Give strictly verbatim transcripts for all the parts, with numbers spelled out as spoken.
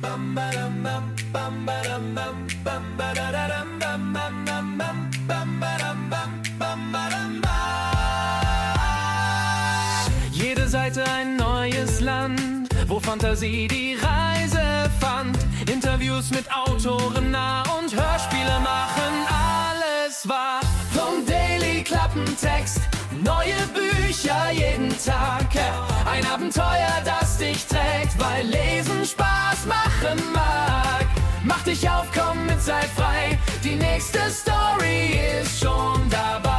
Jede Seite ein neues Land, wo Fantasie die Reise fand. Interviews mit Autoren nah und Hörspiele machen alles wahr. Vom Daily Klappentext, neue Bücher jeden Tag. Ein Abenteuer, das dich trägt, weil Lesen Spaß machen mag. Mach dich auf, komm mit, sei frei, die nächste Story ist schon dabei.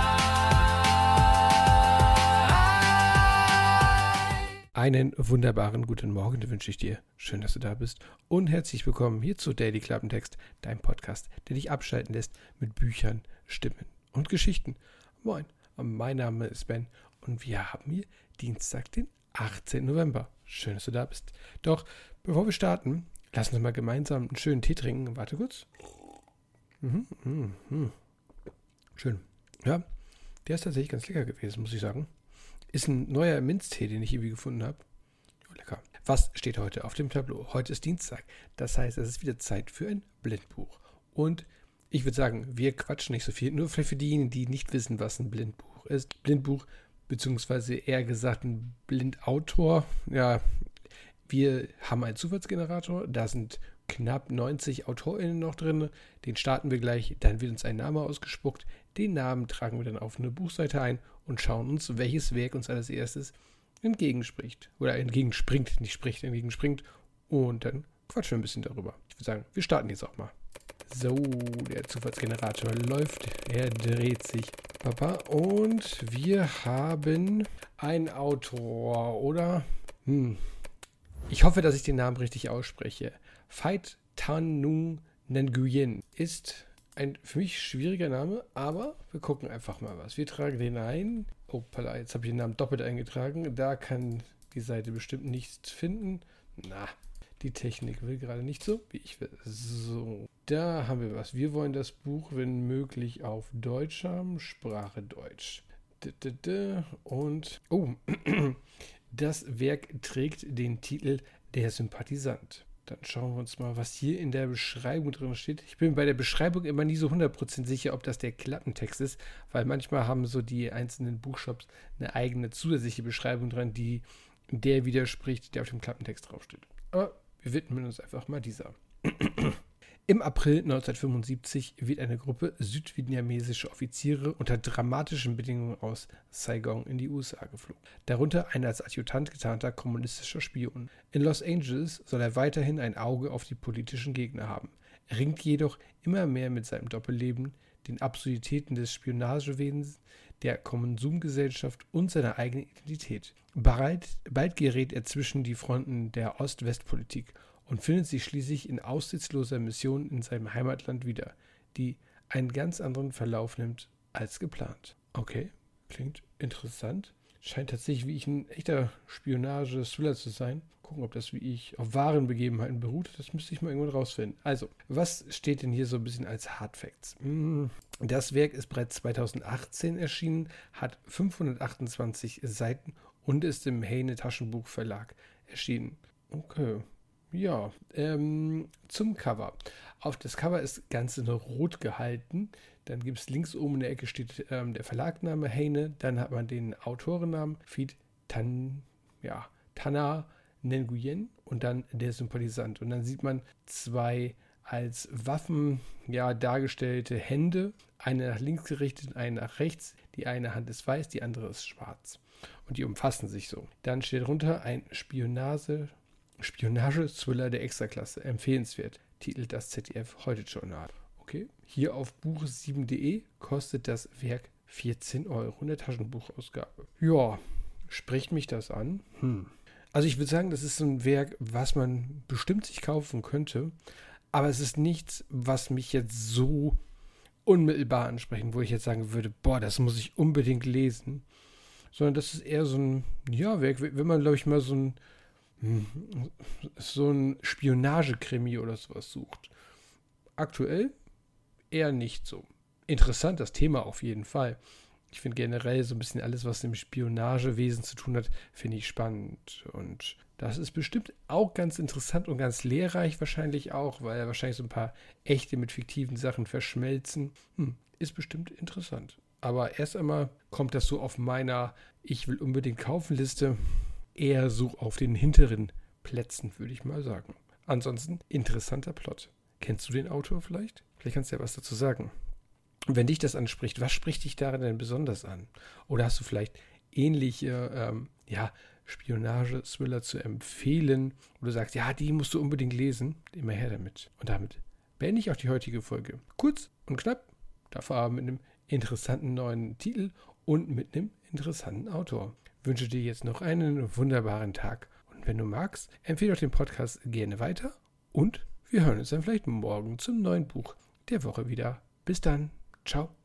Einen wunderbaren guten Morgen wünsche ich dir. Schön, dass du da bist und herzlich willkommen hier zu Daily Klappentext, deinem Podcast, der dich abschalten lässt mit Büchern, Stimmen und Geschichten. Moin, mein Name ist Ben und wir haben hier Dienstag, den achtzehnten November. Schön, dass du da bist. Doch bevor wir starten, lass uns mal gemeinsam einen schönen Tee trinken. Warte kurz. Mhm, mh, mh. Schön. Ja, der ist tatsächlich ganz lecker gewesen, muss ich sagen. Ist ein neuer Minztee, den ich irgendwie gefunden habe. Oh, lecker. Was steht heute auf dem Tableau? Heute ist Dienstag. Das heißt, es ist wieder Zeit für ein Blindbuch. Und ich würde sagen, wir quatschen nicht so viel. Nur vielleicht für diejenigen, die nicht wissen, was ein Blindbuch ist. Blindbuch, beziehungsweise eher gesagt ein Blindautor. Ja, wir haben einen Zufallsgenerator. Da sind knapp neunzig AutorInnen noch drin. Den starten wir gleich. Dann wird uns ein Name ausgespuckt. Den Namen tragen wir dann auf eine Buchseite ein und schauen uns, welches Werk uns als erstes entgegenspricht. Oder entgegenspringt, nicht spricht, entgegenspringt. Und dann quatschen wir ein bisschen darüber. Ich würde sagen, wir starten jetzt auch mal. So, der Zufallsgenerator läuft, er dreht sich, Papa. Und wir haben einen Autor, oder? Hm. Ich hoffe, dass ich den Namen richtig ausspreche. Phaet Thanh Nguyen ist ein für mich schwieriger Name, aber wir gucken einfach mal was. Wir tragen den ein. Oh, jetzt habe ich den Namen doppelt eingetragen. Da kann die Seite bestimmt nichts finden. Na, die Technik will gerade nicht so, wie ich will. So, da haben wir was. Wir wollen das Buch, wenn möglich, auf Deutsch haben. Sprache Deutsch. Und, oh, das Werk trägt den Titel Der Sympathisant. Dann schauen wir uns mal, was hier in der Beschreibung drin steht. Ich bin bei der Beschreibung immer nie so hundert Prozent sicher, ob das der Klappentext ist, weil manchmal haben so die einzelnen Buchshops eine eigene zusätzliche Beschreibung dran, die der widerspricht, der auf dem Klappentext draufsteht. Aber wir widmen uns einfach mal dieser. Im April neunzehnhundertfünfundsiebzig wird eine Gruppe südvietnamesischer Offiziere unter dramatischen Bedingungen aus Saigon in die U S A geflogen. Darunter ein als Adjutant getarnter kommunistischer Spion. In Los Angeles soll er weiterhin ein Auge auf die politischen Gegner haben. Er ringt jedoch immer mehr mit seinem Doppelleben, den Absurditäten des Spionagewesens, der Konsumgesellschaft und seiner eigenen Identität. Bald, bald gerät er zwischen die Fronten der Ost-West-Politik und findet sich schließlich in aussichtsloser Mission in seinem Heimatland wieder, die einen ganz anderen Verlauf nimmt als geplant. Okay, klingt interessant. Scheint tatsächlich wie ich ein echter Spionage-Thriller zu sein. Gucken, ob das wie ich auf wahren Begebenheiten beruht. Das müsste ich mal irgendwann rausfinden. Also, was steht denn hier so ein bisschen als Hard Facts? Das Werk ist bereits zweitausendachtzehn erschienen, hat fünfhundertachtundzwanzig Seiten und ist im Heyne Taschenbuch Verlag erschienen. Okay. Ja, ähm, zum Cover. Auf das Cover ist ganz in Rot gehalten. Dann gibt es links oben in der Ecke steht ähm, der Verlagname Heyne. Dann hat man den Autorennamen Phaet Thanh, ja, Thanh Nguyen und dann der Sympathisant. Und dann sieht man zwei als Waffen ja, dargestellte Hände. Eine nach links gerichtet, eine nach rechts. Die eine Hand ist weiß, die andere ist schwarz. Und die umfassen sich so. Dann steht drunter ein Spionage Spionage-Thriller der Extraklasse. Empfehlenswert. Titelt das Z D F-Heute-Journal. Okay. Hier auf buch sieben punkt de kostet das Werk vierzehn Euro in der Taschenbuchausgabe. Ja, spricht mich das an? Hm. Also ich würde sagen, das ist so ein Werk, was man bestimmt sich kaufen könnte. Aber es ist nichts, was mich jetzt so unmittelbar ansprechen, wo ich jetzt sagen würde, boah, das muss ich unbedingt lesen. Sondern das ist eher so ein, ja, Werk, wenn man, glaube ich, mal so ein so ein Spionagekrimi oder sowas sucht. Aktuell eher nicht so. Interessant, das Thema auf jeden Fall. Ich finde generell so ein bisschen alles, was mit dem Spionagewesen zu tun hat, finde ich spannend. Und Das ist bestimmt auch ganz interessant und ganz lehrreich wahrscheinlich auch, weil ja wahrscheinlich so ein paar echte mit fiktiven Sachen verschmelzen. Hm, ist bestimmt interessant. Aber erst einmal kommt das so auf meiner Ich will unbedingt kaufen Liste eher so auf den hinteren Plätzen, würde ich mal sagen. Ansonsten interessanter Plot. Kennst du den Autor vielleicht? Vielleicht kannst du ja was dazu sagen. Und wenn dich das anspricht, was spricht dich darin denn besonders an? Oder hast du vielleicht ähnliche, ähm, ja, Spionage-Thriller zu empfehlen, wo du sagst, ja, die musst du unbedingt lesen, immer her damit. Und damit beende ich auch die heutige Folge. Kurz und knapp, dafür aber mit einem interessanten neuen Titel und mit einem interessanten Autor. Ich wünsche dir jetzt noch einen wunderbaren Tag. Und wenn du magst, empfehle auch den Podcast gerne weiter. Und wir hören uns dann vielleicht morgen zum neuen Buch der Woche wieder. Bis dann. Ciao.